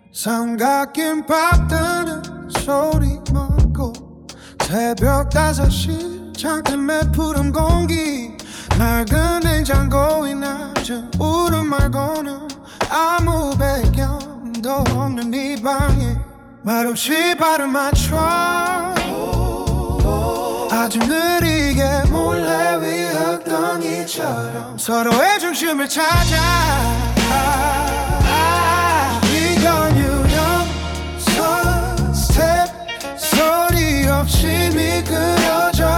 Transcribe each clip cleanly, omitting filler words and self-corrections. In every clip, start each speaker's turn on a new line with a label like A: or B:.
A: 삼각김밥 뜨는 소리 먹고 새벽 5시 창틀에 푸른 공기 낡은 냉장고에 낮은 울음 말고는 아무 배경도 없는 이 방에 말없이 발을 맞춰 아주 느리게 몰래 위흙덩이처럼 서로의 중심을 찾아 이건 유연성 스텝 소리 없이 미끄러져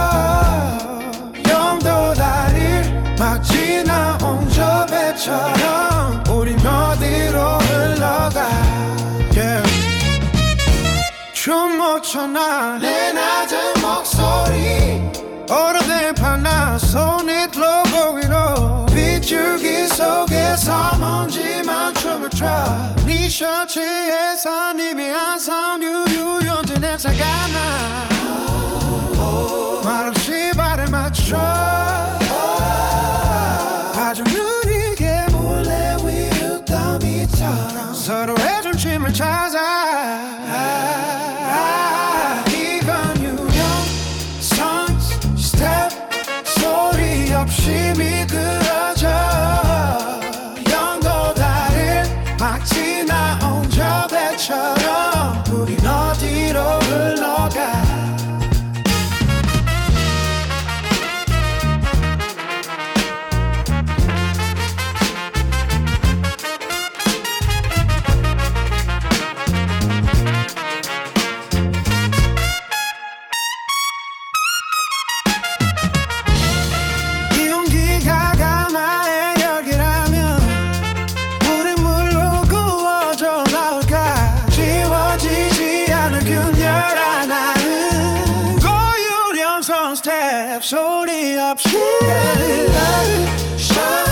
A: 영도 다리를 막 지나온 저 배처럼 우린 어디로 흘러가 yeah. 춤 못 춰나 내 낮은 목소리 오래된 파나소닉 로고 위로 빗줄기 속에서 먼지만 춤을 춰네 셔츠에서 미미한 섬유 유연제 냄새가 나 말없이 발을 맞춰 아주 느리게 몰래 위흙더미처럼 서로의 중심을 찾아 이건 유연성 스텝 소리 없이 미끄러져 영도 다리를 막 지나온 저 배처럼 우린 어디로 흘러가 스텝 소리 없이